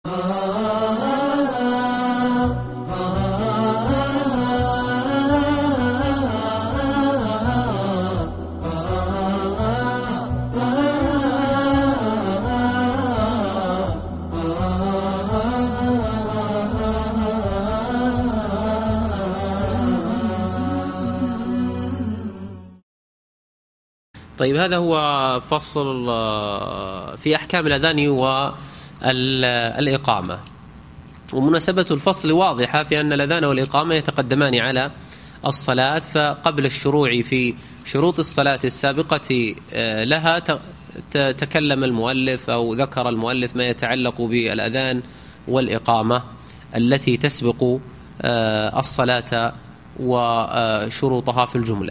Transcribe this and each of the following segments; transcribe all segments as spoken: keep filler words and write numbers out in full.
طيب، هذا هو فصل في أحكام الأذان والإقامة. ومناسبة الفصل واضحة في أن الأذان والإقامة يتقدمان على الصلاة، فقبل الشروع في شروط الصلاة السابقة لها تكلم المؤلف أو ذكر المؤلف ما يتعلق بالأذان والإقامة التي تسبق الصلاة وشروطها في الجملة.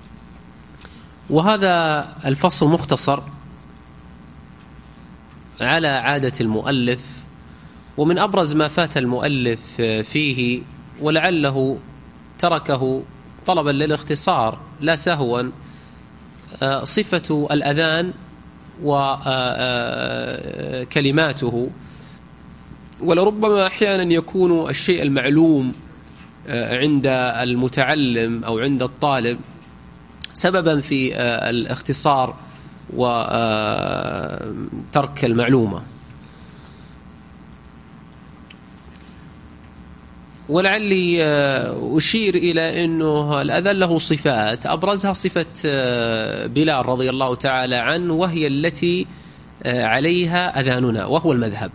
وهذا الفصل مختصر على عادة المؤلف، ومن أبرز ما فات المؤلف فيه ولعله تركه طلبا للاختصار لا سهوا صفة الأذان وكلماته. ولربما أحيانا يكون الشيء المعلوم عند المتعلم أو عند الطالب سببا في الاختصار وترك المعلومة. ولعلي أشير إلى أنه الأذان له صفات، أبرزها صفة بلال رضي الله تعالى عنه، وهي التي عليها أذاننا وهو المذهب.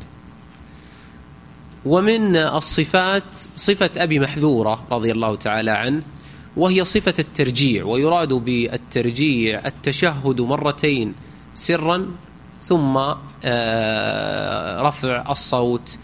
ومن الصفات صفة أبي محذورة رضي الله تعالى عنه، وهي صفة الترجيع، ويراد بالترجيع التشهد مرتين سرا ثم رفع الصوت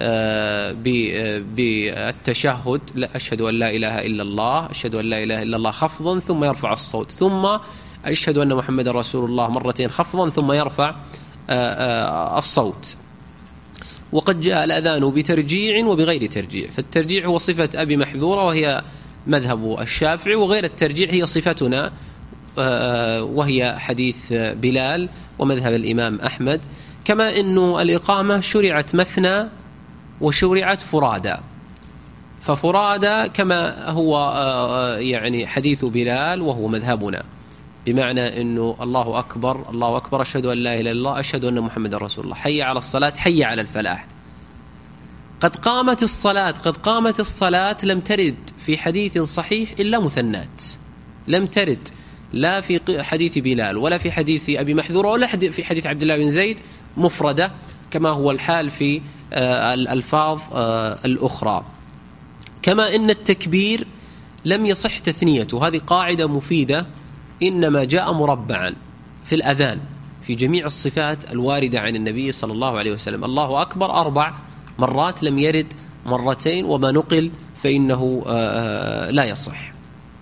بالتشهد، لا أشهد أن لا إله إلا الله، أشهد أن لا إله إلا الله خفضا ثم يرفع الصوت، ثم أشهد أن محمد رسول الله مرتين خفضا ثم يرفع الصوت. وقد جاء الأذان بترجيع وبغير ترجيع، فالترجيع هو صفة أبي محذورة وهي مذهب الشافعي، وغير الترجيع هي صفتنا وهي حديث بلال ومذهب الإمام أحمد. كما أن الإقامة شرعت مثنى وشرعت فرادى، ففرادى كما هو يعني حديث بلال وهو مذهبنا، بمعنى أنه الله أكبر الله أكبر أشهد أن لا إله إلا الله أشهد أن محمد رسول الله، حي على الصلاة حي على الفلاح. قد قامت الصلاة قد قامت الصلاة لم ترد في حديث صحيح إلا مثنات، لم ترد لا في حديث بلال ولا في حديث أبي محذورة ولا في حديث عبد الله بن زيد مفردة كما هو الحال في الألفاظ الأخرى. كما إن التكبير لم يصح تثنيته، هذه قاعدة مفيدة، إنما جاء مربعا في الأذان في جميع الصفات الواردة عن النبي صلى الله عليه وسلم. الله أكبر أربع مرات، لم يرد مرتين، وما نقل فإنه لا يصح.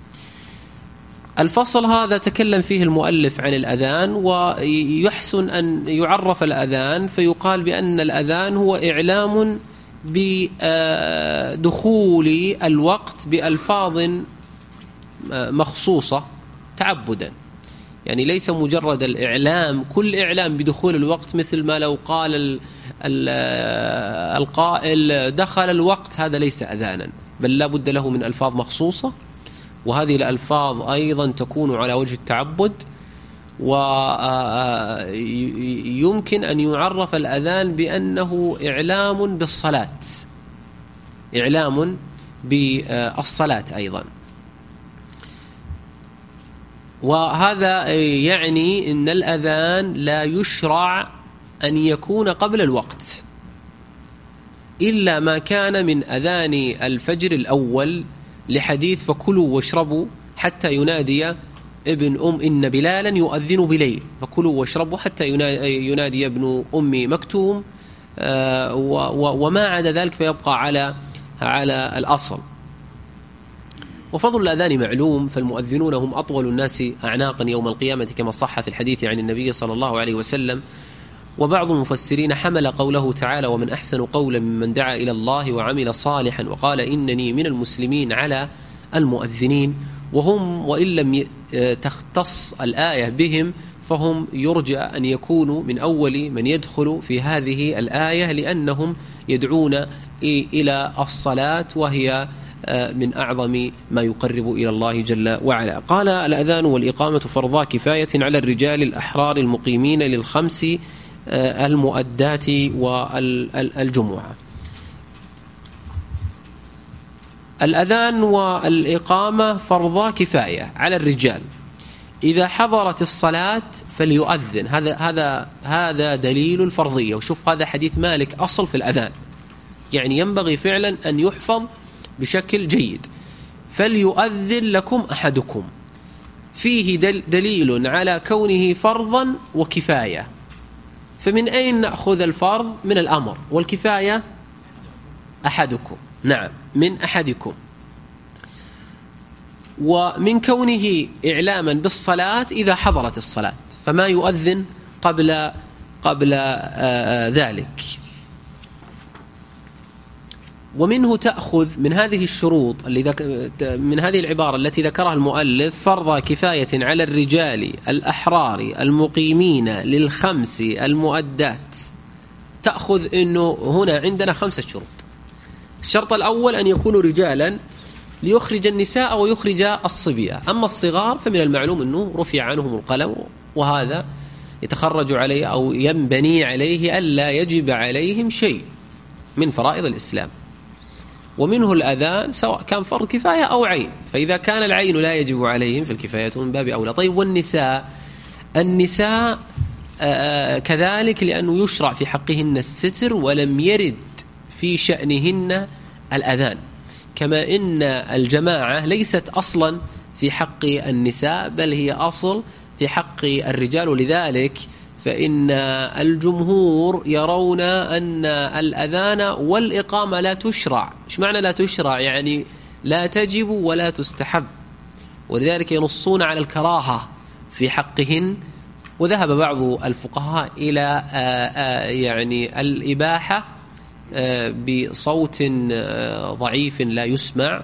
الفصل هذا تكلم فيه المؤلف عن الأذان، ويحسن أن يعرف الأذان فيقال بأن الأذان هو إعلام بدخول الوقت بألفاظ مخصوصة تعبدا، يعني ليس مجرد الإعلام كل إعلام بدخول الوقت، مثل ما لو قال القائل دخل الوقت، هذا ليس أذانا، بل لا بد له من ألفاظ مخصوصة، وهذه الألفاظ أيضا تكون على وجه التعبد. ويمكن أن يعرف الأذان بأنه إعلام بالصلاة، إعلام بالصلاة أيضا. وهذا يعني أن الأذان لا يشرع أن يكون قبل الوقت إلا ما كان من أذان الفجر الأول، لحديث فكلوا واشربوا حتى ينادي ابن أم إن بلالا يؤذن بليل، فكلوا واشربوا حتى ينادي ابن أم مكتوم، وما عدا ذلك فيبقى على على الأصل. وفضل الأذان معلوم، فالمؤذنون هم أطول الناس أعناقا يوم القيامة كما صح في الحديث عن النبي صلى الله عليه وسلم. وبعض المفسرين حمل قوله تعالى ومن أحسن قولا ممن دعا إلى الله وعمل صالحا وقال إنني من المسلمين على المؤذنين، وهم وإن لم تختص الآية بهم فهم يرجى أن يكونوا من أول من يدخل في هذه الآية، لأنهم يدعون إلى الصلاة وهي من أعظم ما يقرب إلى الله جل وعلا. قال: الأذان والإقامة فرضا كفاية على الرجال الأحرار المقيمين للخمس المؤدات والجمعة. الأذان والإقامة فرضا كفاية على الرجال، إذا حضرت الصلاة فليؤذن. هذا هذا هذا دليل الفرضية. وشوف هذا حديث مالك أصل في الأذان، يعني ينبغي فعلا أن يحفظ بشكل جيد. فليؤذن لكم أحدكم، فيه دليل على كونه فرضا وكفاية. فمن أين نأخذ الفرض؟ من الأمر، والكفاية أحدكم. نعم، من أحدكم. ومن كونه إعلاما بالصلاة إذا حضرت الصلاة، فما يؤذن قبل قبل آه ذلك. ومنه تأخذ من هذه الشروط اللي ذك... من هذه العبارة التي ذكرها المؤلف: فرض كفاية على الرجال الأحرار المقيمين للخمس المؤدات. تأخذ أنه هنا عندنا خمسة شروط. الشرط الأول أن يكونوا رجالا ليخرج النساء ويخرج الصبية. أما الصغار فمن المعلوم أنه رفع عنهم القلم، وهذا يتخرج عليه أو ينبني عليه ألا يجب عليهم شيء من فرائض الإسلام. ومنه الأذان سواء كان فرض كفاية أو عين، فإذا كان العين لا يجب عليهم فالكفاية من باب أولى. طيب، والنساء النساء آه كذلك، لأنه يشرع في حقهن الستر، ولم يرد في شأنهن الأذان، كما إن الجماعة ليست أصلا في حق النساء، بل هي أصل في حق الرجال. ولذلك فإن الجمهور يرون أن الأذان والإقامة لا تشرع. إيش معنى لا تشرع؟ يعني لا تجب ولا تستحب، ولذلك ينصون على الكراهة في حقهن. وذهب بعض الفقهاء إلى يعني الإباحة بصوت ضعيف لا يسمع،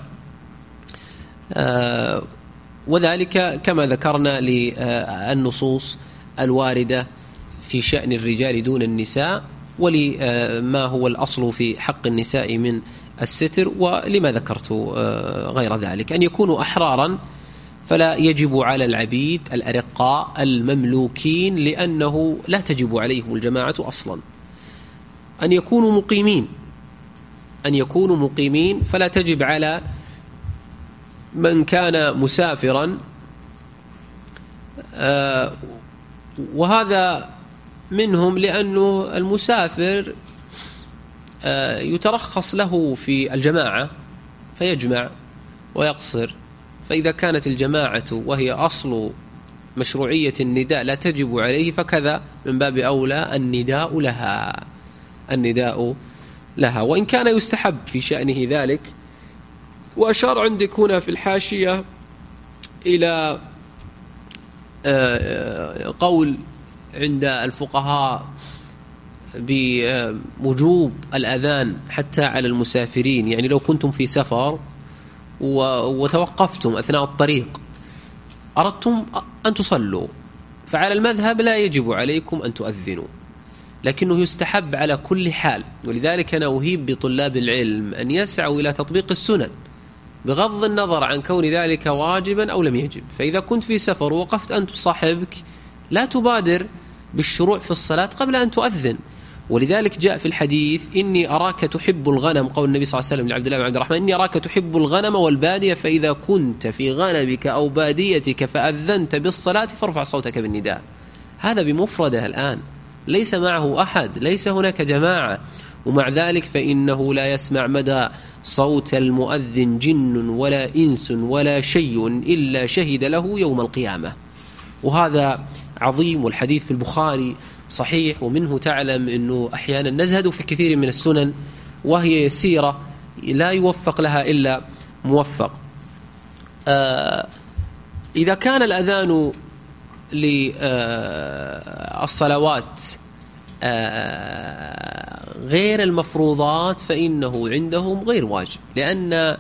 وذلك كما ذكرنا للنصوص الواردة في شأن الرجال دون النساء، ولما هو الأصل في حق النساء من الستر، ولما ذكرت غير ذلك. أن يكونوا أحرارا، فلا يجب على العبيد الأرقاء المملوكين، لأنه لا تجب عليهم الجماعة أصلا. أن يكونوا مقيمين، أن يكونوا مقيمين فلا تجب على من كان مسافرا، آه وهذا منهم لأنه المسافر آه يترخص له في الجماعة فيجمع ويقصر. فإذا كانت الجماعة وهي أصل مشروعية النداء لا تجب عليه، فكذا من باب أولى النداء لها النداء لها وإن كان يستحب في شأنه ذلك. وأشار عندك هنا في الحاشية إلى قول عند الفقهاء بوجوب الأذان حتى على المسافرين، يعني لو كنتم في سفر وتوقفتم أثناء الطريق أردتم أن تصلوا، فعلى المذهب لا يجب عليكم أن تؤذنوا، لكنه يستحب على كل حال. ولذلك أنا أهيب بطلاب العلم أن يسعوا إلى تطبيق السنن بغض النظر عن كون ذلك واجبا أو لم يجب. فإذا كنت في سفر ووقفت أنت صاحبك لا تبادر بالشروع في الصلاة قبل أن تؤذن. ولذلك جاء في الحديث: إني أراك تحب الغنم، قول النبي صلى الله عليه وسلم لعبد الله بن عبد الرحمن: إني أراك تحب الغنم والبادية، فإذا كنت في غنمك أو باديتك فأذنت بالصلاة فارفع صوتك بالنداء. هذا بمفرده الآن، ليس معه أحد، ليس هناك جماعة، ومع ذلك فإنه لا يسمع مدى صوت المؤذن جن ولا إنس ولا شيء إلا شهد له يوم القيامة. وهذا عظيم، والحديث في البخاري صحيح. ومنه تعلم أنه أحيانا نزهد في كثير من السنن وهي يسيرة لا يوفق لها إلا موفق. آه إذا كان الأذان للصلوات غير المفروضات فإنه عندهم غير واجب، لأن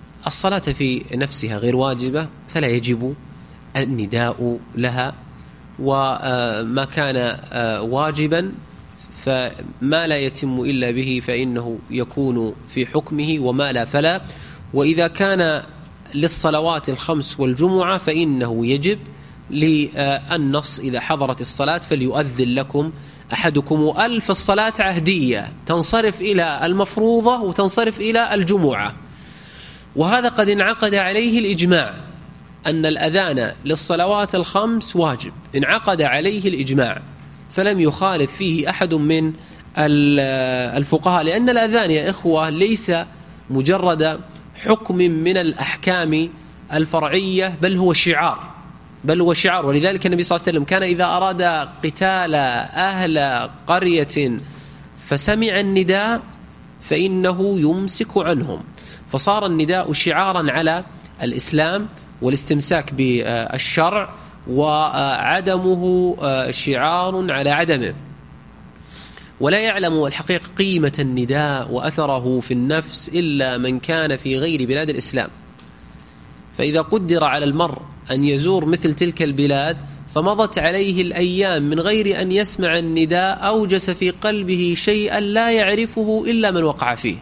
الصلاة في نفسها غير واجبة، فلا يجب النداء لها. وما كان واجبا فما لا يتم إلا به فإنه يكون في حكمه، وما لا فلا. وإذا كان للصلوات الخمس والجمعة فإنه يجب للنص إذا حضرت الصلاة فليؤذن لكم أحدكم ألف الصلاة عهدية تنصرف إلى المفروضة وتنصرف إلى الجمعة. وهذا قد انعقد عليه الإجماع أن الأذان للصلوات الخمس واجب، انعقد عليه الإجماع فلم يخالف فيه أحد من الفقهاء، لأن الأذان يا إخوة ليس مجرد حكم من الأحكام الفرعية بل هو شعار، بل هو شعار. ولذلك النبي صلى الله عليه وسلم كان إذا أراد قتال أهل قرية فسمع النداء فإنه يمسك عنهم، فصار النداء شعارا على الإسلام والاستمساك بالشرع، وعدمه شعار على عدمه. ولا يعلم الحقيقة قيمة النداء وأثره في النفس إلا من كان في غير بلاد الإسلام. فإذا قدر على المرء أن يزور مثل تلك البلاد فمضت عليه الأيام من غير أن يسمع النداء أوجس في قلبه شيئا لا يعرفه إلا من وقع فيه.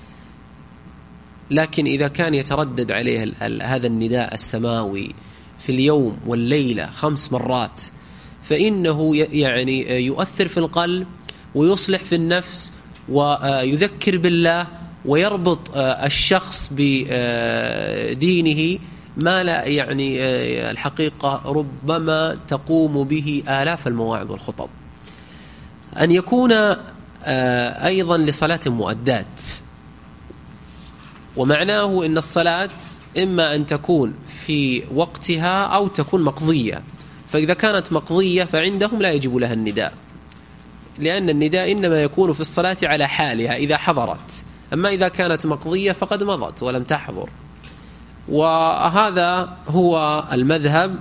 لكن إذا كان يتردد عليه هذا النداء السماوي في اليوم والليلة خمس مرات فإنه يعني يؤثر في القلب ويصلح في النفس ويذكر بالله ويربط الشخص بدينه ما لا يعني الحقيقة ربما تقوم به آلاف المواعظ والخطب. أن يكون أيضا لصلاة مؤدات، ومعناه إن الصلاة إما أن تكون في وقتها أو تكون مقضية. فإذا كانت مقضية فعندهم لا يجب لها النداء، لأن النداء إنما يكون في الصلاة على حالها إذا حضرت، أما إذا كانت مقضية فقد مضت ولم تحضر. وهذا هو المذهب.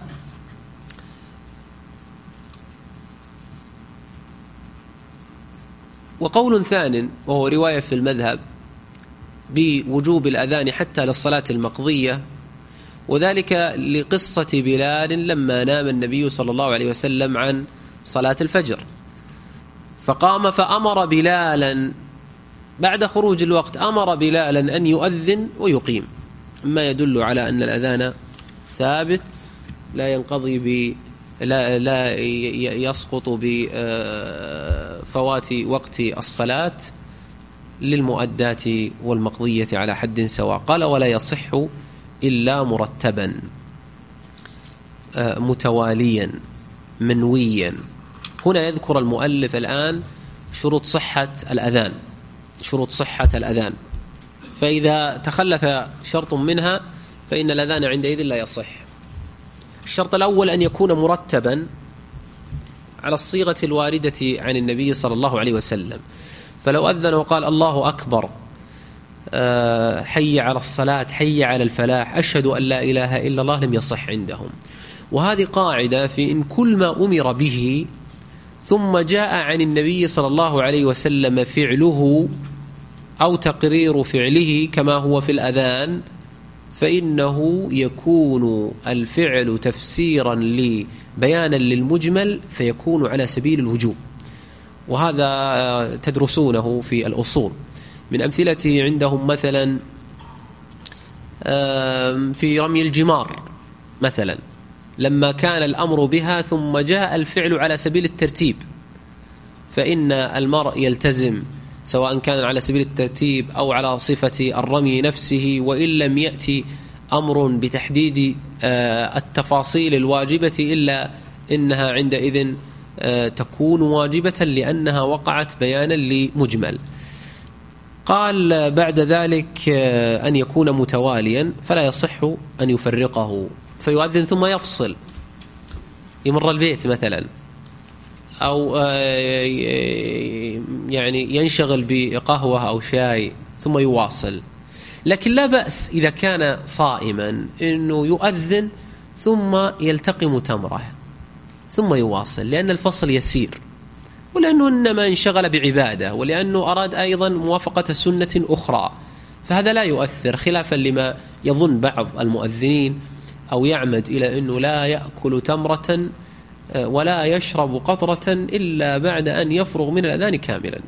وقول ثان وهو رواية في المذهب بوجوب الأذان حتى للصلاة المقضية، وذلك لقصة بلال لما نام النبي صلى الله عليه وسلم عن صلاة الفجر، فقام فأمر بلالا بعد خروج الوقت، أمر بلالا أن يؤذن ويقيم، ما يدل على أن الأذان ثابت لا ينقضي ب لا لا يسقط بفوات وقت الصلاة للمؤدات والمقضية على حد سواء. قال ولا يصح إلا مرتبا متواليا منويا. هنا يذكر المؤلف الآن شروط صحة الأذان، شروط صحة الأذان، فإذا تخلف شرط منها فإن الأذان عندئذ لا يصح. الشرط الأول أن يكون مرتبا على الصيغة الواردة عن النبي صلى الله عليه وسلم، فلو أذن وقال الله أكبر، حي على الصلاة، حي على الفلاح، أشهد أن لا إله إلا الله، لم يصح عندهم. وهذه قاعدة في إن كل ما أمر به ثم جاء عن النبي صلى الله عليه وسلم فعله أو تقرير فعله كما هو في الأذان، فإنه يكون الفعل تفسيرا لبيانا للمجمل فيكون على سبيل الوجوب. وهذا تدرسونه في الأصول. من أمثلته عندهم مثلا في رمي الجمار مثلا، لما كان الأمر بها ثم جاء الفعل على سبيل الترتيب، فإن المرء يلتزم سواء كان على سبيل الترتيب أو على صفة الرمي نفسه، وإن لم يأتي أمر بتحديد التفاصيل الواجبة إلا إنها عندئذ تكون واجبة لأنها وقعت بيانا لمجمل. قال بعد ذلك أن يكون متواليا، فلا يصح أن يفرقه فيؤذن ثم يفصل، يمر البيت مثلا، أو يعني ينشغل بقهوة أو شاي ثم يواصل. لكن لا بأس إذا كان صائما أنه يؤذن ثم يلتقم تمره ثم يواصل، لأن الفصل يسير، ولأنه إنما انشغل بعبادة، ولأنه أراد أيضا موافقة سنة أخرى، فهذا لا يؤثر، خلافا لما يظن بعض المؤذنين أو يعمد إلى أنه لا يأكل تمرة ولا يشرب قطرة إلا بعد أن يفرغ من الأذان كاملا.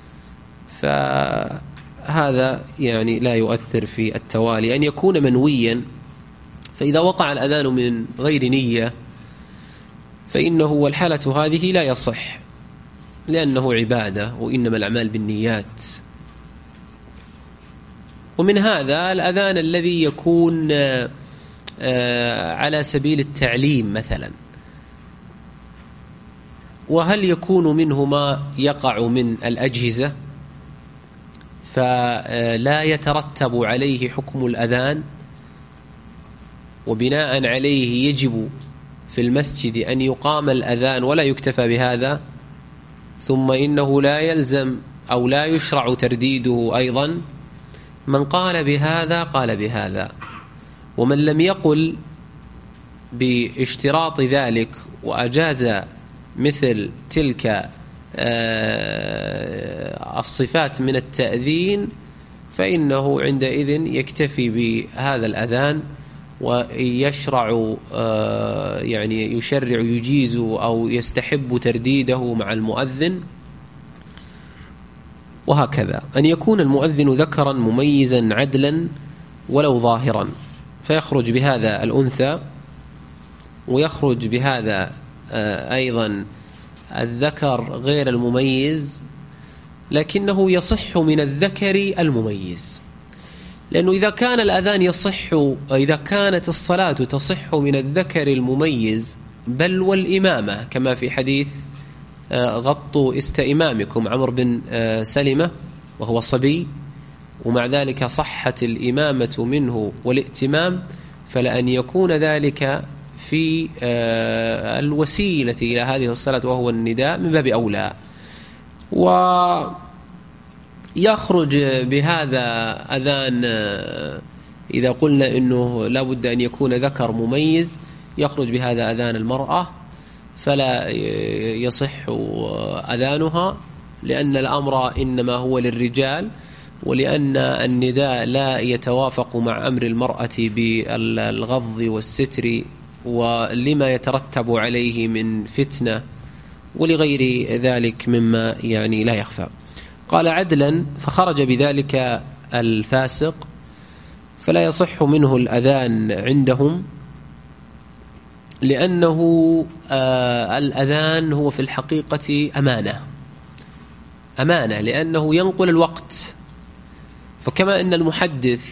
فهذا يعني لا يؤثر في التوالي. أن يكون منويا، فإذا وقع الأذان من غير نية فإنه والحالة هذه لا يصح، لأنه عبادة وإنما الأعمال بالنيات. ومن هذا الأذان الذي يكون على سبيل التعليم مثلا، وهل يكون منه ما يقع من الأجهزة فلا يترتب عليه حكم الأذان، وبناء عليه يجب في المسجد أن يقام الأذان ولا يكتفى بهذا، ثم إنه لا يلزم أو لا يشرع ترديده أيضا. من قال بهذا قال بهذا، ومن لم يقل باشتراط ذلك وأجاز مثل تلك الصفات من التأذين فإنه عندئذ يكتفي بهذا الأذان ويشرع يعني يشرع يجيز أو يستحب ترديده مع المؤذن. وهكذا أن يكون المؤذن ذكرا مميزا عدلا ولو ظاهرا، فيخرج بهذا الأنثى، ويخرج بهذا أيضا الذكر غير المميز، لكنه يصح من الذكر المميز، لأنه إذا كان الأذان يصح، إذا كانت الصلاة تصح من الذكر المميز بل والإمامة، كما في حديث غطوا است إمامكم عمرو بن سلمة وهو صبي، ومع ذلك صحت الإمامة منه والائتمام، فلأن يكون ذلك في الوسيلة إلى هذه الصلاة وهو النداء من باب أولى. ويخرج بهذا أذان إذا قلنا إنه لا بد أن يكون ذكر مميز، يخرج بهذا أذان المرأة فلا يصح أذانها، لأن الأمر إنما هو للرجال، ولأن النداء لا يتوافق مع أمر المرأة بالغض والستر ولما يترتب عليه من فتنة ولغير ذلك مما يعني لا يخفى. قال عدلا، فخرج بذلك الفاسق فلا يصح منه الأذان عندهم، لأنه آه الأذان هو في الحقيقة أمانة أمانة لأنه ينقل الوقت. فكما أن المحدث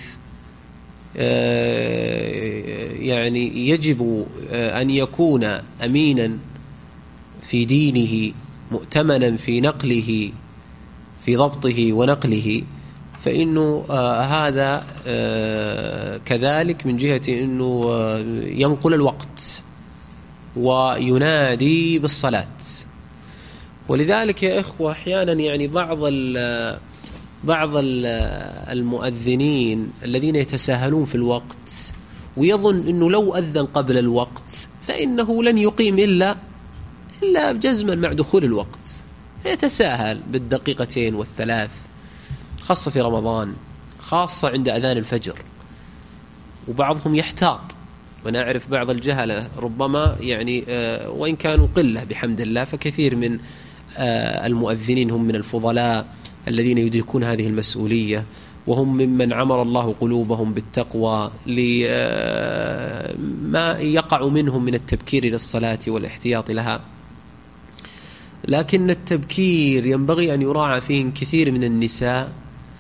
آه يعني يجب آه أن يكون أمينا في دينه، مؤتمنا في نقله في ضبطه ونقله، فإنه آه هذا آه كذلك من جهة أنه آه ينقل الوقت وينادي بالصلاة. ولذلك يا إخوة أحيانا يعني بعض ال بعض ال المؤذنين الذين يتساهلون في الوقت ويظن أنه لو أذن قبل الوقت فإنه لن يقيم إلا إلا جزما مع دخول الوقت، يتساهل بالدقيقتين والثلاث، خاصة في رمضان، خاصة عند أذان الفجر. وبعضهم يحتاط، وأنا أعرف بعض الجهلة ربما يعني آه وإن كانوا قلة بحمد الله، فكثير من آه المؤذنين هم من الفضلاء الذين يدركون هذه المسؤولية، وهم ممن عمر الله قلوبهم بالتقوى لما يقع منهم من التبكير للصلاة والاحتياط لها. لكن التبكير ينبغي أن يراعى فيه كثير من النساء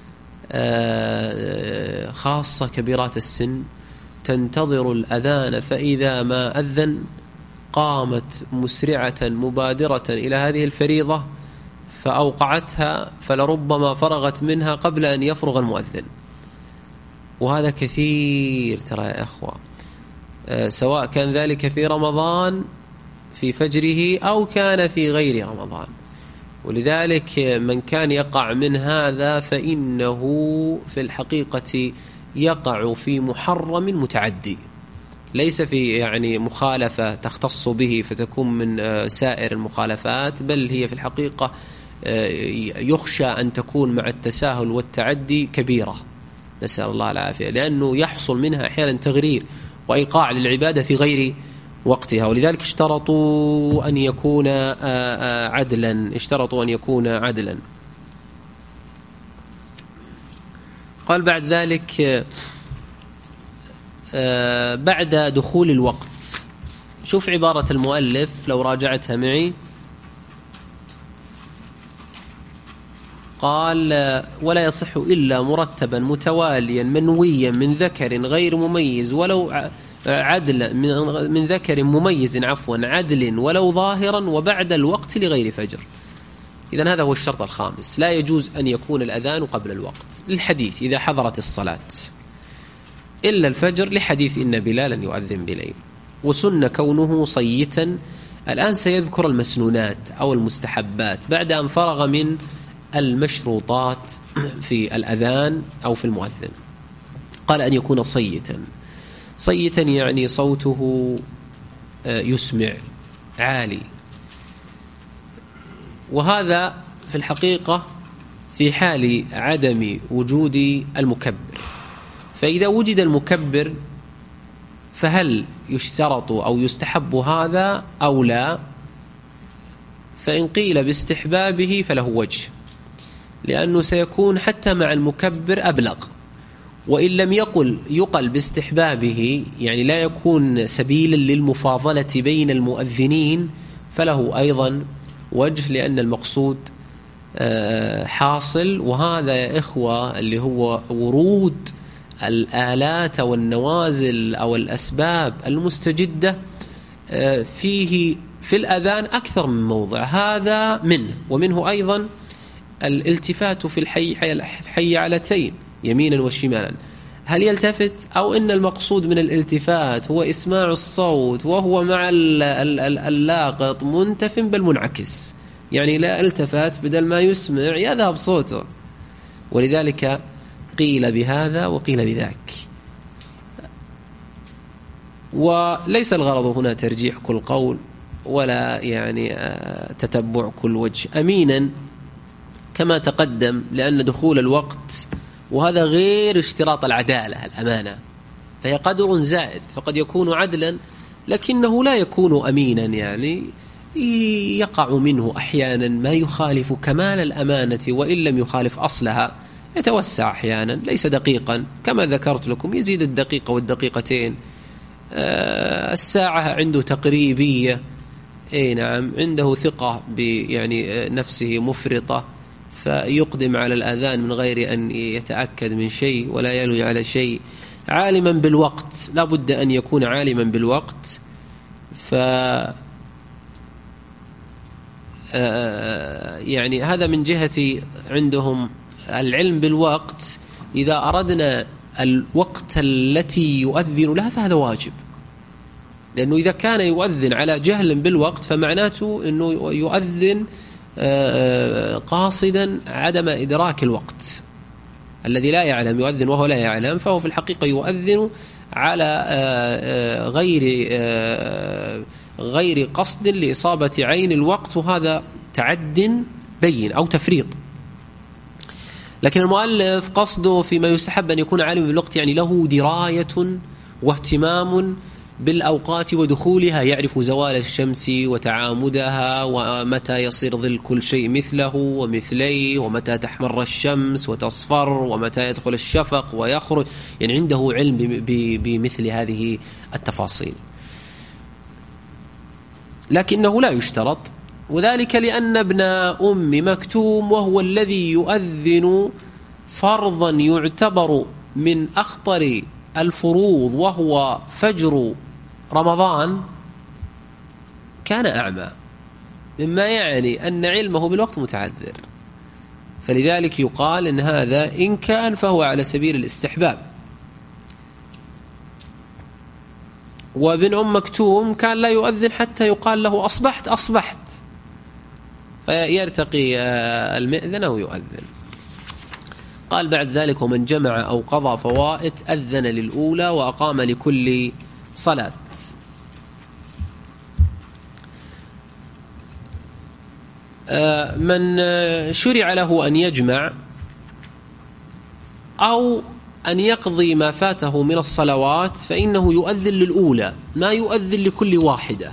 آه خاصة كبيرات السن، تنتظر الأذان، فإذا ما أذن قامت مسرعة مبادرة إلى هذه الفريضة فأوقعتها، فلربما فرغت منها قبل أن يفرغ المؤذن. وهذا كثير ترى يا أخوة، أه سواء كان ذلك في رمضان في فجره أو كان في غير رمضان. ولذلك من كان يقع من هذا فإنه في الحقيقة يقع في محرم متعدي، ليس في يعني مخالفة تختص به فتكون من سائر المخالفات، بل هي في الحقيقة يخشى أن تكون مع التساهل والتعدي كبيرة، نسأل الله العافية، لأنه يحصل منها أحيانا تغرير وإيقاع للعبادة في غير وقتها، ولذلك اشترطوا أن يكون عدلا اشترطوا أن يكون عدلا. قال بعد ذلك بعد دخول الوقت. شوف عبارة المؤلف لو راجعتها معي، قال ولا يصح إلا مرتبا متواليا منويا من ذكر غير مميز ولو عدل من ذكر مميز عفوا عدل ولو ظاهرا وبعد الوقت لغير فجر. إذن هذا هو الشرط الخامس، لا يجوز أن يكون الأذان قبل الوقت للحديث إذا حضرت الصلاة إلا الفجر، لحديث إن بلالا يؤذن بليل. وسن كونه صيتا. الآن سيذكر المسنونات أو المستحبات بعد أن فرغ من المشروطات في الأذان أو في المؤذن. قال أن يكون صيتا. صيتا يعني صوته يسمع عالي، وهذا في الحقيقة في حال عدم وجود المكبر. فإذا وجد المكبر فهل يشترط أو يستحب هذا أو لا؟ فإن قيل باستحبابه فله وجه، لأنه سيكون حتى مع المكبر أبلغ. وإن لم يقل يقل باستحبابه، يعني لا يكون سبيلا للمفاضلة بين المؤذنين، فله أيضا وجه، لأن المقصود حاصل. وهذا يا إخوة اللي هو ورود الآلات أو النوازل أو الأسباب المستجدة فيه في الأذان أكثر من موضع، هذا منه. ومنه أيضا الالتفات في الحي حي علتين يمينا وشمالا. هل يلتفت أو إن المقصود من الالتفات هو إسماع الصوت وهو مع اللاقط منتف بل منعكس، يعني لا التفات بدل ما يسمع يذهب صوته. ولذلك قيل بهذا وقيل بذاك. وليس الغرض هنا ترجيح كل قول ولا يعني تتبع كل وجه، أمينا كما تقدم، لأن دخول الوقت وهذا غير اشتراط العدالة الأمانة، فهي قدر زائد، فقد يكون عدلا لكنه لا يكون أمينا، يعني يقع منه أحيانا ما يخالف كمال الأمانة، وإن لم يخالف أصلها يتوسع أحيانا، ليس دقيقا كما ذكرت لكم، يزيد الدقيقة والدقيقتين. الساعة عنده تقريبية، اي نعم، عنده ثقة يعني نفسه مفرطة، فيقدم على الأذان من غير أن يتأكد من شيء ولا يلوي على شيء. عالما بالوقت، لا بد أن يكون عالما بالوقت. ف يعني هذا من جهة عندهم العلم بالوقت. إذا أردنا الوقت التي يؤذن لها فهذا واجب، لأنه إذا كان يؤذن على جهل بالوقت فمعناته أنه يؤذن قاصدا عدم إدراك الوقت. الذي لا يعلم يؤذن وهو لا يعلم، فهو في الحقيقة يؤذن على غير غير قصد لإصابة عين الوقت، وهذا تعد بين أو تفريط. لكن المؤلف قصده فيما يستحب أن يكون عالم بالوقت، يعني له دراية واهتمام بالأوقات ودخولها، يعرف زوال الشمس وتعامدها، ومتى يصير ظل كل شيء مثله ومثليه، ومتى تحمر الشمس وتصفر، ومتى يدخل الشفق ويخرج، يعني عنده علم بمثل هذه التفاصيل. لكنه لا يشترط، وذلك لأن ابن أم مكتوم وهو الذي يؤذن فرضا يعتبر من أخطر الفروض وهو فجر رمضان كان أعمى، مما يعني أن علمه بالوقت متعذر، فلذلك يقال إن هذا إن كان فهو على سبيل الاستحباب. وابن أم مكتوم كان لا يؤذن حتى يقال له أصبحت أصبحت، فيرتقي المئذن أو يؤذن. قال بعد ذلك ومن جمع أو قضى فوائت أذن للأولى وأقام لكل صلاة. من شرع له أن يجمع أو أن يقضي ما فاته من الصلوات فإنه يؤذن للأولى ما يؤذن لكل واحدة،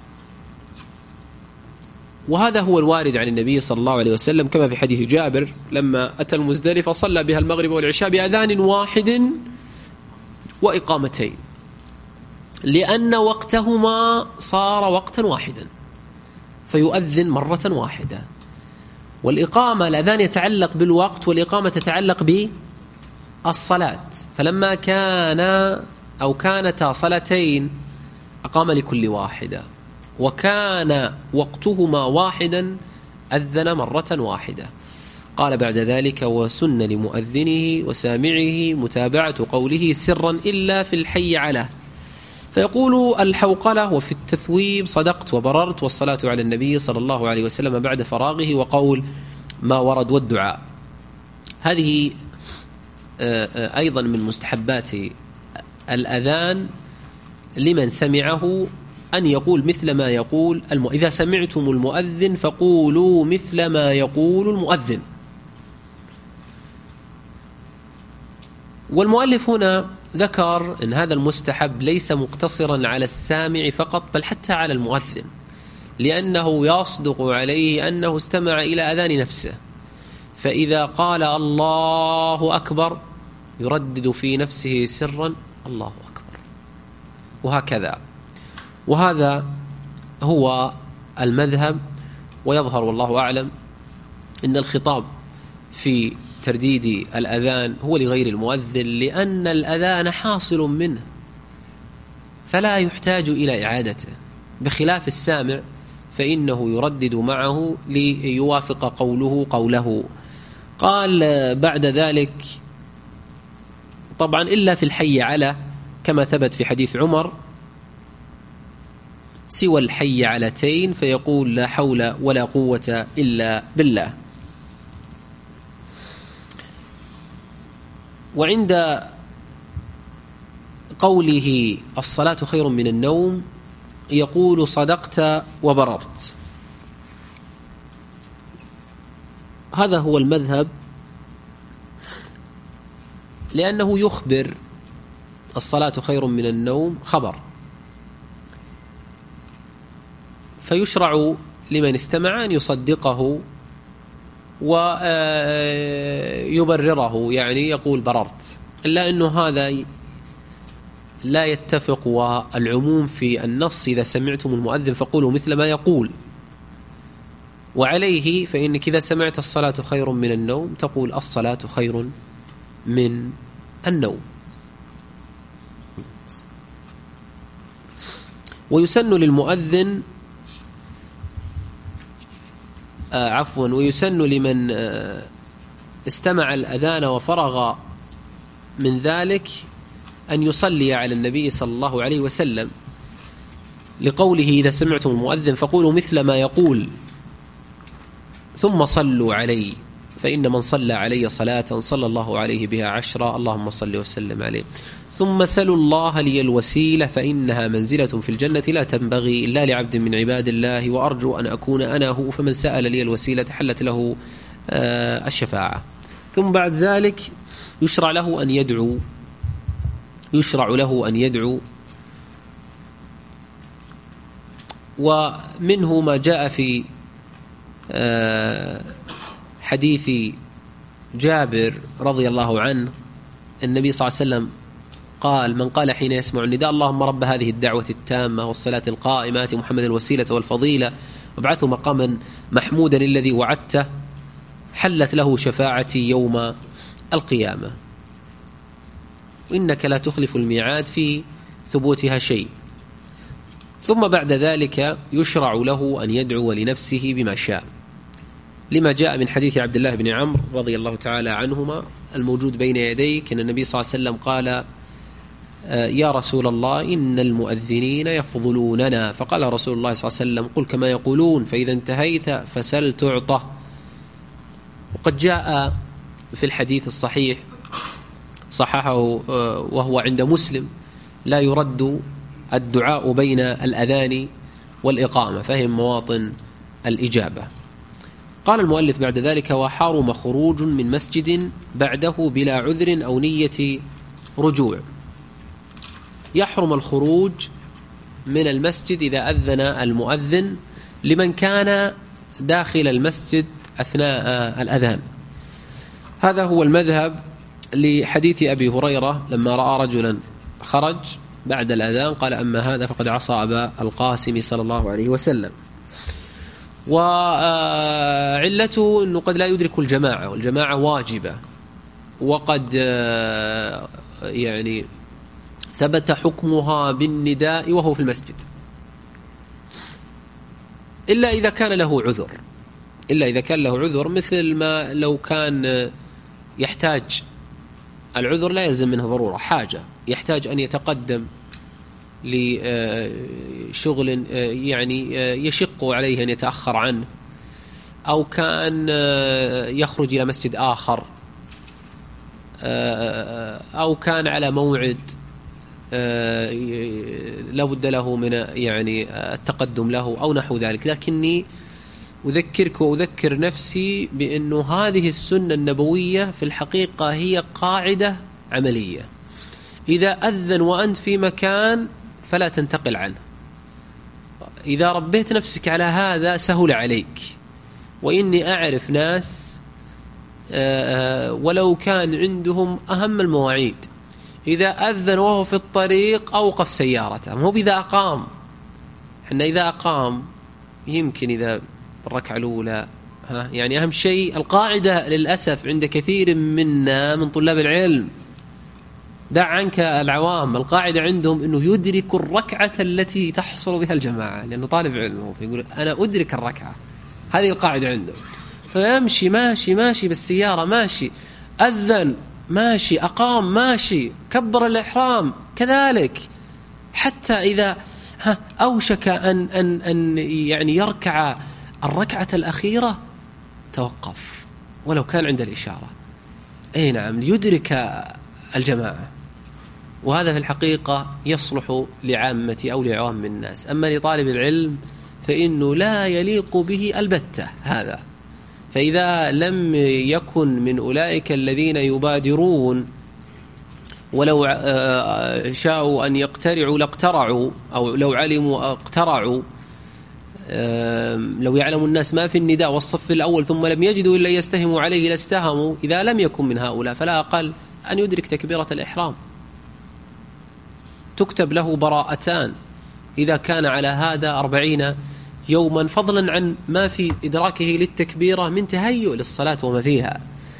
وهذا هو الوارد عن النبي صلى الله عليه وسلم كما في حديث جابر لما أتى المزدلفة صلى بها المغرب والعشاء بأذان واحد وإقامتين، لأن وقتهما صار وقتا واحدا فيؤذن مرة واحدة. والإقامة الأذان يتعلق بالوقت والإقامة تتعلق بالصلاة، فلما كان أو كانتا صلاتين أقام لكل واحدة، وكان وقتهما واحدا أذن مرة واحدة. قال بعد ذلك: وسن لمؤذنه وسامعه متابعة قوله سرا إلا في الحي على، فيقول الحوقلة وفي التثويب صدقت وبررت، والصلاة على النبي صلى الله عليه وسلم بعد فراغه، وقول ما ورد والدعاء. هذه أيضا من مستحبات الأذان لمن سمعه أن يقول مثل ما يقول الم... إذا سمعتم المؤذن فقولوا مثل ما يقول المؤذن. والمؤلف هنا ذكر أن هذا المستحب ليس مقتصرا على السامع فقط بل حتى على المؤذن، لأنه يصدق عليه أنه استمع إلى أذان نفسه، فإذا قال الله أكبر يردد في نفسه سرا الله أكبر، وهكذا. وهذا هو المذهب. ويظهر والله أعلم أن الخطاب في ترديد الأذان هو لغير المؤذن، لأن الأذان حاصل منه فلا يحتاج إلى إعادته، بخلاف السامع فإنه يردد معه ليوافق قوله قوله. قال بعد ذلك طبعا إلا في الحي على كما ثبت في حديث عمر سوى الحي علتين، فيقول لا حول ولا قوة إلا بالله. وعند قوله الصلاة خير من النوم يقول صدقت وبررت. هذا هو المذهب، لأنه يخبر الصلاة خير من النوم خبر، فيشرع لمن استمع أن يصدقه ويبرره، يعني يقول بررت، إلا أنه هذا لا يتفق. والعموم في النص إذا سمعتم المؤذن فقولوا مثل ما يقول، وعليه فإنك إذا سمعت الصلاة خير من النوم تقول الصلاة خير من النوم. ويسن للمؤذن آه عفوا ويسن لمن آه استمع الأذان وفرغ من ذلك أن يصلي على النبي صلى الله عليه وسلم، لقوله إذا سمعتم المؤذن فقولوا مثل ما يقول ثم صلوا عليه، فإن من صلى علي صلاة صلى الله عليه بها عشرة اللهم صل وسلم عليه. ثم سلوا الله لي الوسيلة فإنها منزلة في الجنة لا تنبغي إلا لعبد من عباد الله، وأرجو أن أكون أنا هو، فمن سأل لي الوسيلة حلت له الشفاعة. ثم بعد ذلك يشرع له أن يدعو يشرع له أن يدعو ومنه ما جاء في حديث جابر رضي الله عنه النبي صلى الله عليه وسلم قال: من قال حين يسمع النداء اللهم رب هذه الدعوة التامة والصلاة القائمة محمد الوسيلة والفضيلة وابعثه مقاما محمودا الذي وعدته حلت له شفاعتي يوم القيامة، وإنك لا تخلف الميعاد في ثبوتها شيء. ثم بعد ذلك يشرع له أن يدعو لنفسه بما شاء، لما جاء من حديث عبد الله بن عمرو رضي الله تعالى عنهما الموجود بين يديك أن النبي صلى الله عليه وسلم قال: يا رسول الله إن المؤذنين يفضلوننا، فقال رسول الله صلى الله عليه وسلم: قل كما يقولون فإذا انتهيت فسل تعطى. وقد جاء في الحديث الصحيح صححه وهو عند مسلم: لا يرد الدعاء بين الأذان والإقامة، فهم مواطن الإجابة. قال المؤلف بعد ذلك: وحرم خروج من مسجد بعده بلا عذر أو نية رجوع. يحرم الخروج من المسجد إذا أذن المؤذن لمن كان داخل المسجد أثناء الأذان. هذا هو المذهب لحديث أبي هريرة لما رأى رجلا خرج بعد الأذان قال: أما هذا فقد عصى أبا القاسم صلى الله عليه وسلم. وعلته أنه قد لا يدرك الجماعة، والجماعة واجبة، وقد يعني ثبت حكمها بالنداء وهو في المسجد، إلا إذا كان له عذر إلا إذا كان له عذر مثل ما لو كان يحتاج، العذر لا يلزم منه ضرورة، حاجة يحتاج أن يتقدم لشغل يعني يشق عليه أن يتأخر عنه، أو كان يخرج إلى مسجد آخر، أو كان على موعد لا بد له من يعني التقدم له أو نحو ذلك. لكني أذكرك وأذكر نفسي بأن هذه السنة النبوية في الحقيقة هي قاعدة عملية. إذا أذن وأنت في مكان فلا تنتقل عنه. إذا ربيت نفسك على هذا سهل عليك. وإني أعرف ناس ولو كان عندهم أهم المواعيد إذا أذن وهو في الطريق أوقف سيارته، مو بإذا أقام. إحنا إذا أقام يمكن إذا الركعة الأولى ها يعني أهم شيء القاعدة للأسف عند كثير منا من طلاب العلم، دع عنك العوام، القاعدة عندهم أنه يدرك الركعة التي تحصل بها الجماعة، لأنه طالب علم يقول أنا أدرك الركعة، هذه القاعدة عنده، فيمشي ماشي ماشي بالسيارة ماشي، أذن ماشي، أقام ماشي، كبر الإحرام كذلك، حتى إذا ها أوشك أن, أن, أن يعني يركع الركعة الأخيرة توقف ولو كان عند الإشارة، أي نعم، ليدرك الجماعة. وهذا في الحقيقة يصلح لعامة أو لعوام الناس. أما لطالب العلم فإنه لا يليق به البتة هذا. فإذا لم يكن من أولئك الذين يبادرون ولو شاءوا أن يقترعوا لاقترعوا، أو لو علموا اقترعوا، لو يعلم الناس ما في النداء والصف الأول ثم لم يجدوا إلا يستهموا عليه لاستهموا، إذا لم يكن من هؤلاء فلا أقل أن يدرك تكبيرة الإحرام، تكتب له براءتان إذا كان على هذا أربعين يوما، فضلا عن ما في إدراكه للتكبيرة من تهيؤ للصلاة وما فيها.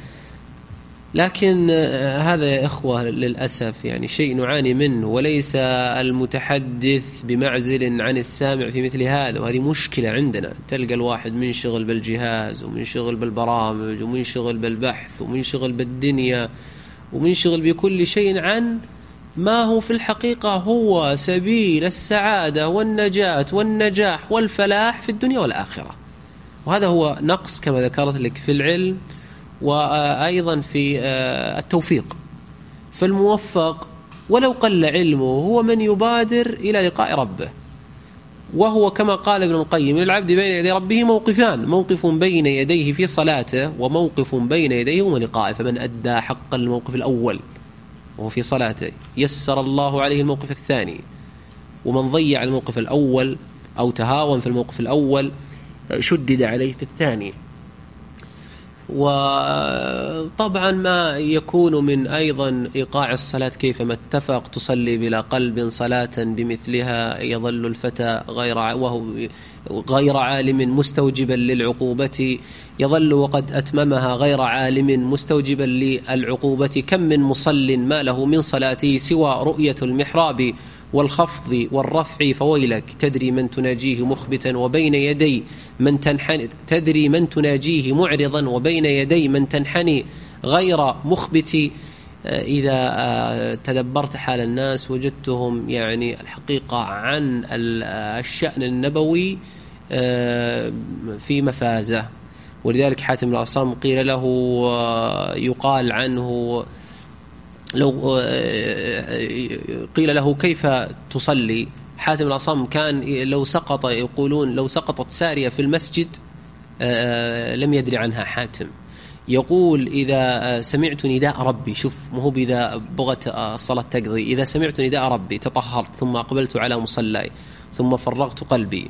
لكن هذا يا إخوة للأسف يعني شيء نعاني منه، وليس المتحدث بمعزل عن السامع في مثل هذا، وهذه مشكلة عندنا. تلقى الواحد منشغل بالجهاز ومنشغل بالبرامج ومنشغل بالبحث ومنشغل بالدنيا ومنشغل بكل شيء عن ما هو في الحقيقة هو سبيل السعادة والنجاة والنجاح والفلاح في الدنيا والآخرة. وهذا هو نقص كما ذكرت لك في العلم وأيضا في التوفيق. فالموفق ولو قل علمه هو من يبادر إلى لقاء ربه، وهو كما قال ابن القيم: للعبد بين يدي ربه موقفان، موقف بين يديه في صلاته وموقف بين يديه ولقائه، فمن أدى حق الموقف الأول وهو في صلاته يسر الله عليه الموقف الثاني، ومن ضيع الموقف الأول أو تهاون في الموقف الأول شدد عليه في الثاني. وطبعا ما يكون من أيضا إيقاع الصلاة كيفما اتفق، تصلي بلا قلب صلاة بمثلها يظل الفتى غير وهو غير عالم مستوجبا للعقوبة، يظل وقد أتممها غير عالم مستوجبا للعقوبة. كم من مصل ما له من صلاته سوى رؤية المحراب والخفض والرفع، فويلك تدري من تناجيه مخبتا وبين يدي من تنحني، تدري من تناجيه معرضا وبين يدي من تنحني غير مخبت. إذا تدبرت حال الناس وجدتهم يعني الحقيقة عن الشأن النبوي في مفازة. ولذلك حاتم الأصم قيل له، يقال عنه لو قيل له كيف تصلي، حاتم الأصم كان لو سقط، يقولون لو سقطت سارية في المسجد لم يدري عنها حاتم. يقول إذا سمعت نداء ربي، شوف ما هو إذا بغت الصلاة تقضي، إذا سمعت نداء ربي تطهرت ثم أقبلت على مصلاي ثم فرغت قلبي،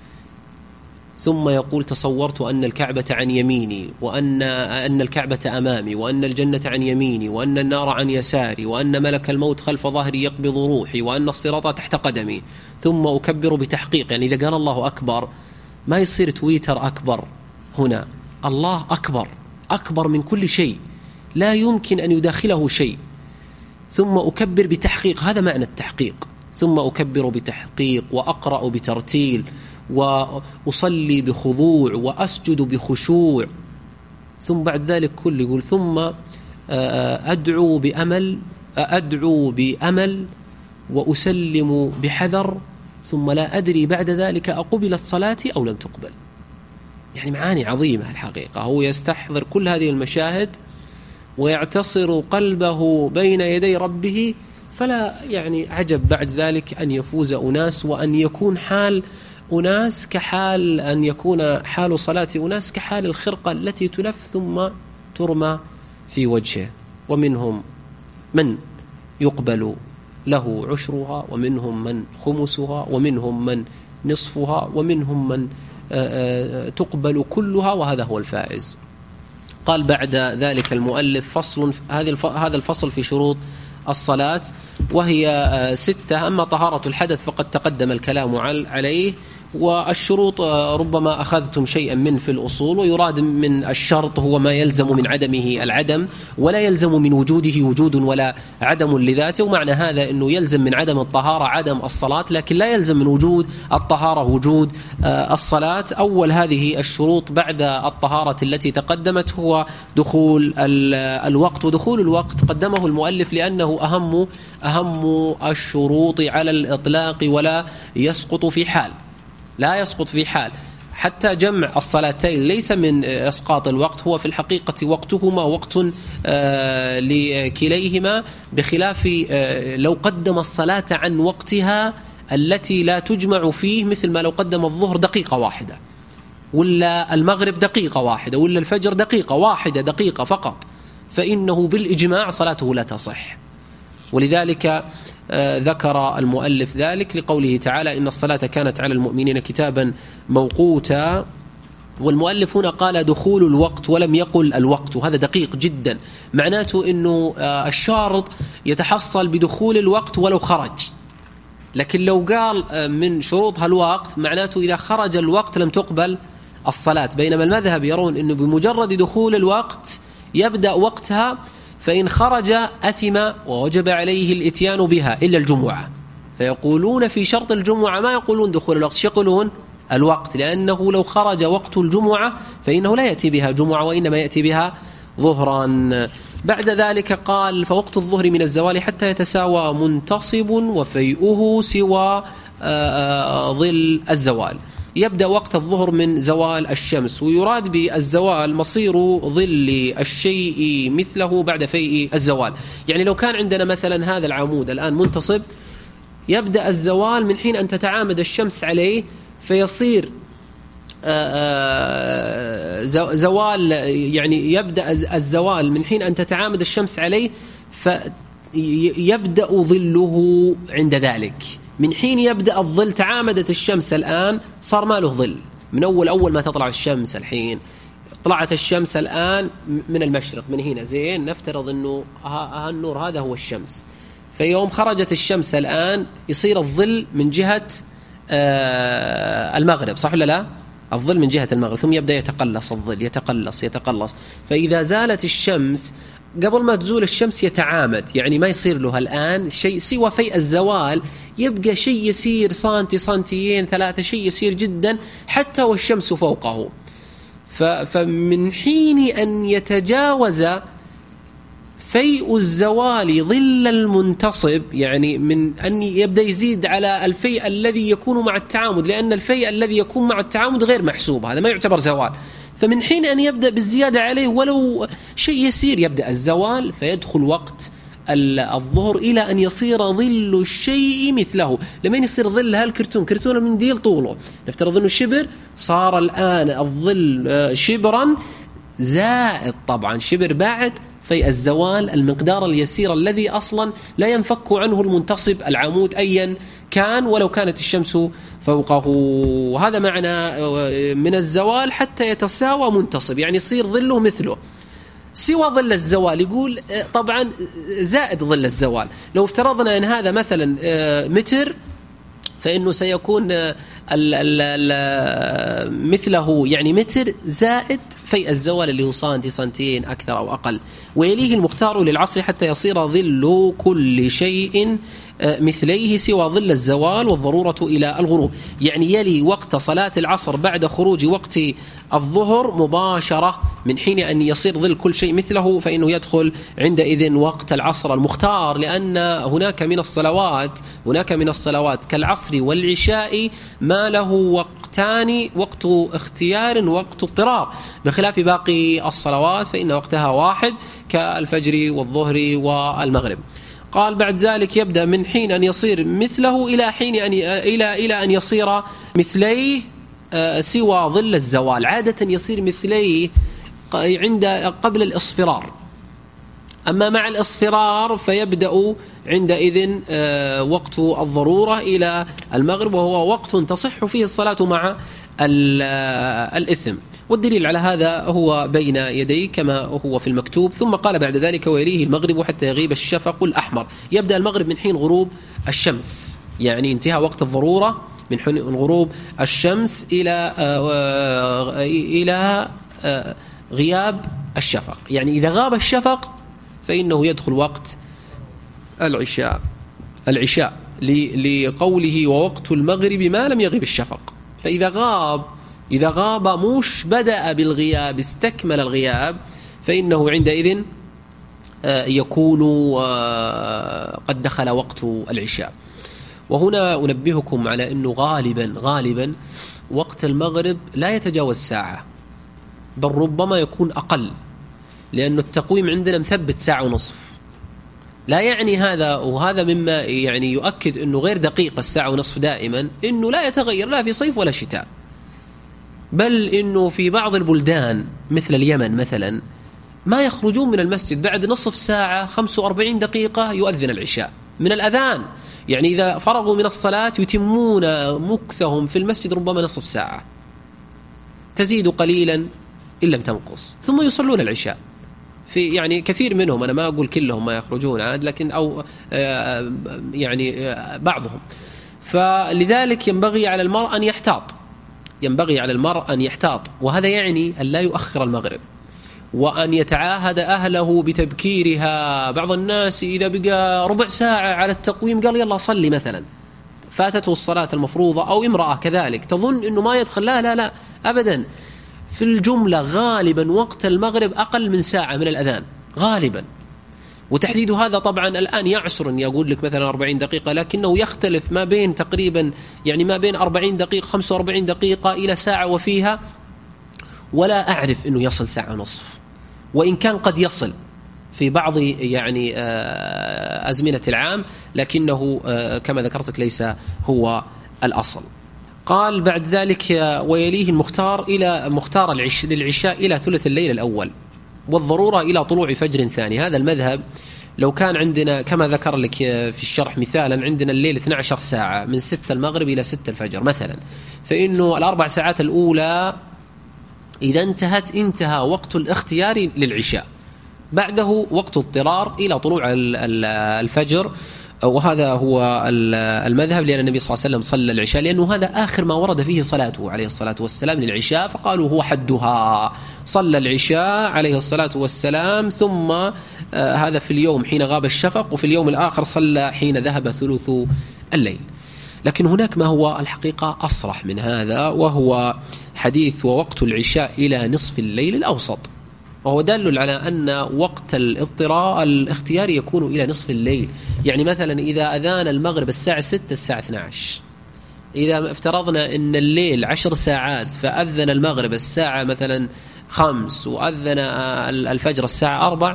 ثم يقول تصورت أن الكعبة عن يميني، وأن أن الكعبة أمامي، وأن الجنة عن يميني، وأن النار عن يساري، وأن ملك الموت خلف ظهري يقبض روحي، وأن الصراط تحت قدمي، ثم أكبر بتحقيق. يعني إذا قال الله أكبر ما يصير تويتر أكبر، هنا الله أكبر، أكبر من كل شيء لا يمكن أن يداخله شيء. ثم أكبر بتحقيق، هذا معنى التحقيق. ثم أكبر بتحقيق، وأقرأ بترتيل، وأصلي بخضوع، وأسجد بخشوع. ثم بعد ذلك كل يقول ثم أدعو بأمل أدعو بأمل وأسلم بحذر، ثم لا أدري بعد ذلك أقبلت صلاتي أو لم تقبل. يعني معاني عظيمة الحقيقة. هو يستحضر كل هذه المشاهد ويعتصر قلبه بين يدي ربه، فلا يعني عجب بعد ذلك أن يفوز أناس، وأن يكون حال أناس كحال أن يكون حال صلاة أناس كحال الخرقة التي تلف ثم ترمى في وجهه. ومنهم من يقبل له عشرها، ومنهم من خمسها، ومنهم من نصفها، ومنهم من تقبل كلها، وهذا هو الفائز. قال بعد ذلك المؤلف فصل، هذا الفصل في شروط الصلاة وهي ستة. أما طهارة الحدث فقد تقدم الكلام عليه، والشروط ربما أخذتم شيئا من في الأصول، ويراد من الشرط هو ما يلزم من عدمه العدم، ولا يلزم من وجوده وجود ولا عدم لذاته. ومعنى هذا أنه يلزم من عدم الطهارة عدم الصلاة، لكن لا يلزم من وجود الطهارة وجود الصلاة. أول هذه الشروط بعد الطهارة التي تقدمت هو دخول الوقت. ودخول الوقت قدمه المؤلف لأنه أهم أهم الشروط على الإطلاق، ولا يسقط في حال لا يسقط في حال. حتى جمع الصلاتين ليس من إسقاط الوقت، هو في الحقيقة وقتهما وقت آه لكليهما، بخلاف آه لو قدم الصلاة عن وقتها التي لا تجمع فيه، مثل ما لو قدم الظهر دقيقة واحدة، ولا المغرب دقيقة واحدة، ولا الفجر دقيقة واحدة، دقيقة فقط، فإنه بالإجماع صلاته لا تصح. ولذلك آه ذكر المؤلف ذلك لقوله تعالى إن الصلاة كانت على المؤمنين كتابا موقوتا. والمؤلف هنا قال دخول الوقت ولم يقل الوقت، وهذا دقيق جدا. معناته أنه آه الشارط يتحصل بدخول الوقت ولو خرج، لكن لو قال آه من شروطها الوقت معناته إذا خرج الوقت لم تقبل الصلاة. بينما المذهب يرون أنه بمجرد دخول الوقت يبدأ وقتها، فإن خرج أثم ووجب عليه الإتيان بها إلا الجمعة. فيقولون في شرط الجمعة ما يقولون دخول الوقت، يقولون الوقت، لأنه لو خرج وقت الجمعة فإنه لا يأتي بها جمعة، وإنما يأتي بها ظهرا. بعد ذلك قال فوقت الظهر من الزوال حتى يتساوى منتصب وفيئه سوى ظل الزوال. يبدأ وقت الظهر من زوال الشمس، ويراد بالزوال مصير ظل الشيء مثله بعد فيء الزوال. يعني لو كان عندنا مثلا هذا العمود الآن منتصب، يبدأ الزوال من حين أن تتعامد الشمس عليه، فيصير زوال، يعني يبدأ الزوال من حين أن تتعامد الشمس عليه، فيبدأ ظله عند ذلك. من حين يبدأ الظل، تعامدت الشمس الآن صار ما له ظل من أول أول ما تطلع الشمس. الحين طلعت الشمس الآن من المشرق من هنا، زين نفترض أنه ها النور هذا هو الشمس، فيوم خرجت الشمس الآن يصير الظل من جهة المغرب، صح ولا لا؟ الظل من جهة المغرب، ثم يبدأ يتقلص الظل، يتقلص يتقلص، فإذا زالت الشمس قبل ما تزول الشمس يتعامد، يعني ما يصير له الآن شيء سوى فيء الزوال، يبقى شيء يسير سنتي سنتيين ثلاثة، شيء يسير جدا حتى والشمس فوقه. فمن حين أن يتجاوز فيء الزوال ظل المنتصب، يعني من أن يبدأ يزيد على الفيء الذي يكون مع التعامد، لأن الفيء الذي يكون مع التعامد غير محسوب، هذا ما يعتبر زوال. فمن حين أن يبدأ بالزيادة عليه ولو شيء يسير يبدأ الزوال، فيدخل وقت الظهر إلى أن يصير ظل الشيء مثله. لمن يصير ظل هالكرتون، كرتون المنديل طوله نفترض أنه شبر، صار الآن الظل شبرا زائد طبعا شبر بعد في الزوال المقدار اليسير الذي أصلا لا ينفك عنه المنتصب العمود أيا كان ولو كانت الشمس فوقه. وهذا معنى من الزوال حتى يتساوى منتصب، يعني يصير ظله مثله سوى ظل الزوال. يقول طبعا زائد ظل الزوال. لو افترضنا أن هذا مثلا متر فإنه سيكون ال ال ال مثله يعني متر زائد في الزوال اللي هو سنتي سنتين أكثر أو أقل. ويليه المختار للعصر حتى يصير ظل كل شيء مثليه سوى ظل الزوال والضرورة إلى الغروب، يعني يلي وقت صلاة العصر بعد خروج وقت الظهر مباشرة من حين أن يصير ظل كل شيء مثله، فإنه يدخل عندئذ وقت العصر المختار. لأن هناك من الصلوات هناك من الصلوات كالعصر والعشاء ما له وقتان، وقت اختيار ووقت اضطرار، بخلاف باقي الصلوات فإن وقتها واحد كالفجر والظهر والمغرب. قال بعد ذلك يبدأ من حين أن يصير مثله إلى حين أن إلى إلى أن يصير مثليه سوى ظل الزوال. عادة يصير مثليه عند قبل الإصفرار، أما مع الإصفرار فيبدأ عندئذ وقت الضرورة إلى المغرب، وهو وقت تصح فيه الصلاة مع الإثم. والدليل على هذا هو بين يديه كما هو في المكتوب. ثم قال بعد ذلك ويليه المغرب حتى يغيب الشفق الأحمر. يبدأ المغرب من حين غروب الشمس، يعني انتهى وقت الضرورة من حين غروب الشمس إلى إلى غياب الشفق. يعني إذا غاب الشفق فإنه يدخل وقت العشاء العشاء لقوله ووقت المغرب ما لم يغب الشفق. فإذا غاب إذا غاب مش بدأ بالغياب استكمل الغياب فإنه عندئذ يكون قد دخل وقت العشاء. وهنا أنبهكم على أنه غالبا غالبا وقت المغرب لا يتجاوز ساعة، بل ربما يكون أقل، لأن التقويم عندنا مثبت ساعة ونصف. لا يعني هذا، وهذا مما يعني يؤكد أنه غير دقيق الساعة ونصف دائما، أنه لا يتغير لا في صيف ولا شتاء، بل إنه في بعض البلدان مثل اليمن مثلا ما يخرجون من المسجد بعد نصف ساعة خمسة وأربعين دقيقة يؤذن العشاء من الأذان. يعني إذا فرغوا من الصلاة يتمون مكثهم في المسجد ربما نصف ساعة تزيد قليلا إن لم تنقص، ثم يصلون العشاء. في يعني كثير منهم، أنا ما أقول كلهم ما يخرجون عاد، لكن أو يعني بعضهم. فلذلك ينبغي على المرء أن يحتاط ينبغي على المرء أن يحتاط وهذا يعني أن لا يؤخر المغرب، وأن يتعاهد أهله بتبكيرها. بعض الناس إذا بقى ربع ساعة على التقويم قال يلا صلي مثلا، فاتته الصلاة المفروضة، أو امرأة كذلك تظن أنه ما يدخل. لا لا لا أبدا، في الجملة غالبا وقت المغرب أقل من ساعة من الأذان غالبا. وتحديد هذا طبعا الآن يعسر أن يقول لك مثلا أربعين دقيقة، لكنه يختلف ما بين تقريبا يعني ما بين أربعين دقيقة خمسة وأربعين دقيقة إلى ساعة وفيها، ولا أعرف أنه يصل ساعة ونصف، وإن كان قد يصل في بعض يعني أزمنة العام، لكنه كما ذكرتك ليس هو الأصل. قال بعد ذلك ويليه المختار إلى مختار العش للعشاء إلى ثلث الليل الأول، والضرورة إلى طلوع فجر ثاني. هذا المذهب لو كان عندنا كما ذكر لك في الشرح مثالا، عندنا الليل اثنتي عشرة ساعة من ستة المغرب إلى ستة الفجر مثلا، فإنه الأربع ساعات الأولى إذا انتهت انتهى وقت الاختيار للعشاء، بعده وقت اضطرار إلى طلوع الفجر. وهذا هو المذهب، لأن النبي صلى الله عليه وسلم صلى العشاء، لأنه هذا آخر ما ورد فيه صلاته عليه الصلاة والسلام للعشاء، فقالوا هو حدها. صلى العشاء عليه الصلاة والسلام، ثم هذا في اليوم حين غاب الشفق، وفي اليوم الآخر صلى حين ذهب ثلث الليل. لكن هناك ما هو الحقيقة أصرح من هذا، وهو حديث ووقت العشاء إلى نصف الليل الأوسط، وهو دال على أن وقت الاضطراء الاختياري يكون إلى نصف الليل. يعني مثلا إذا أذان المغرب الساعة ستة الساعة اثنتي عشرة، إذا افترضنا أن الليل عشر ساعات فأذن المغرب الساعة مثلا خمس وأذن الفجر الساعة أربع،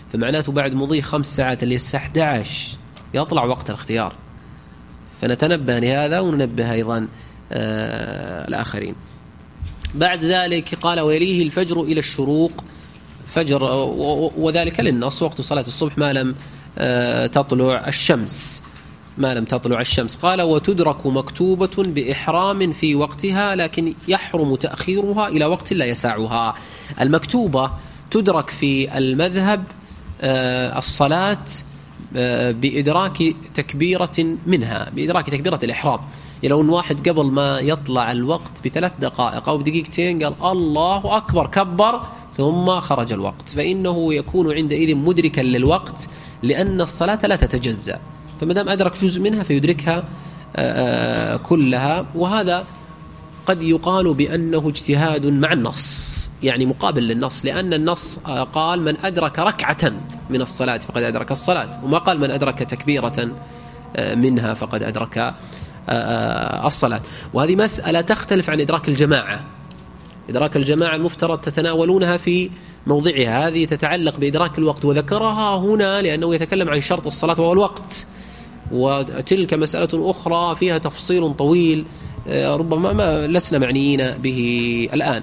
فمعناته بعد مضي خمس ساعات اللي الساعة أحد عشر يطلع وقت الاختيار. فنتنبه لهذا وننبه أيضا آه الآخرين. بعد ذلك قال ويليه الفجر إلى الشروق، فجر وذلك للنص وقت صلاة الصبح ما لم آه تطلع الشمس ما لم تطلع الشمس. قال وتدرك مكتوبة بإحرام في وقتها لكن يحرم تأخيرها إلى وقت لا يسعها. المكتوبة تدرك في المذهب آه الصلاة آه بإدراك تكبيرة منها، بإدراك تكبيرة الإحرام. لو أن واحد قبل ما يطلع الوقت بثلاث دقائق أو بدقيقتين قال الله أكبر كبر ثم خرج الوقت، فإنه يكون عندئذ مدركا للوقت، لأن الصلاة لا تتجزأ، فمدام أدرك جزء منها فيدركها كلها. وهذا قد يقال بأنه اجتهاد مع النص، يعني مقابل للنص، لأن النص قال من أدرك ركعة من الصلاة فقد أدرك الصلاة، وما قال من أدرك تكبيرة منها فقد أدرك الصلاة. وهذه مسألة تختلف عن إدراك الجماعة. إدراك الجماعة المفترض تتناولونها في موضعها، هذه تتعلق بإدراك الوقت، وذكرها هنا لأنه يتكلم عن شرط الصلاة وهو الوقت، وتلك مسألة أخرى فيها تفصيل طويل ربما ما لسنا معنيين به الآن.